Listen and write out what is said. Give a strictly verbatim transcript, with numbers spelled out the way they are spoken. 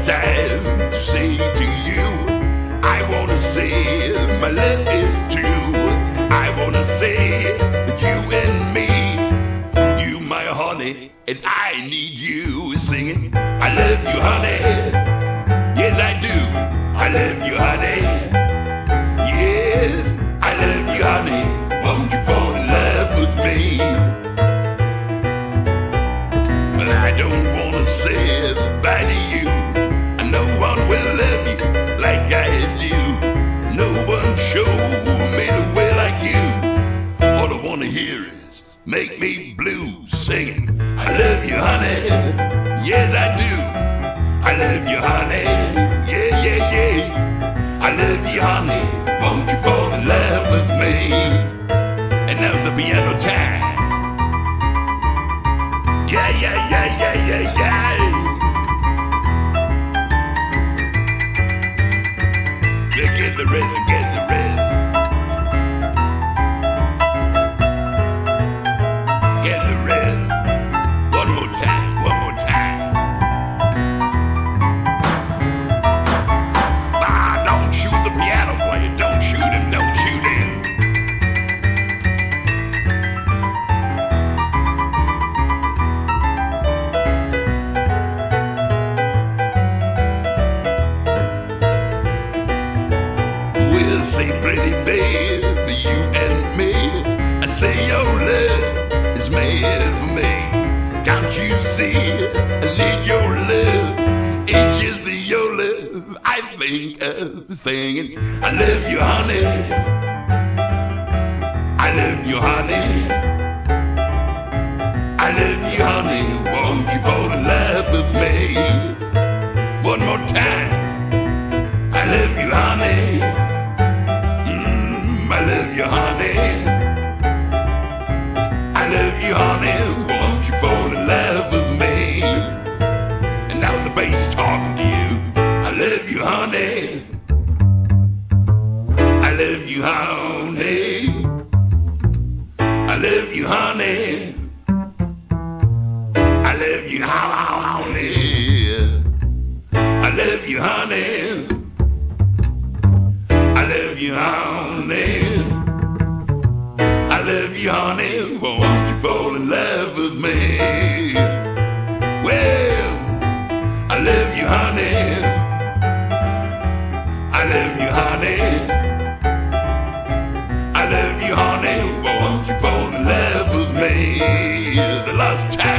time to say to you, I wanna say my love is true. I wanna say that you and me, you my honey, and I need you. Singing, I love you, honey. Yes, I do. I love you, honey. Yes, I love you, honey. Won't you fall in love with me? Well, I don't wanna say goodbye to you. No one will love you like I do. No one showed me the way like you. All I wanna hear is make me blue, singing, I love you, honey. Yes, I do. I love you, honey. Yeah, yeah, yeah. I love you, honey. Won't you fall in love with me? And now the piano time. Yeah, yeah, yeah, yeah, yeah, yeah. Get the rhythm, get the rhythm. Get the rhythm. One more time, one more time. Ah, don't shoot the piano player. Don't shoot him, don't shoot him. We'll say, pretty babe, you and me. I say your love is made for me. Can't you see? I need your love. It's just the your love I think of singing. I love you, honey. I love you, honey. I love you, honey. Won't you fall in love with me? One more time. I love you, honey. I love you, honey. I love you, honey. Won't you fall in love with me? And now the bass talking to you. I love you, honey. I love you, honey. I love you, honey. I love you, honey. I love you, honey. I love you, honey. I love you, honey. Won't you fall in love with me? Well, I love you, honey. I love you, honey. I love you, honey. Won't you fall in love with me? The last time.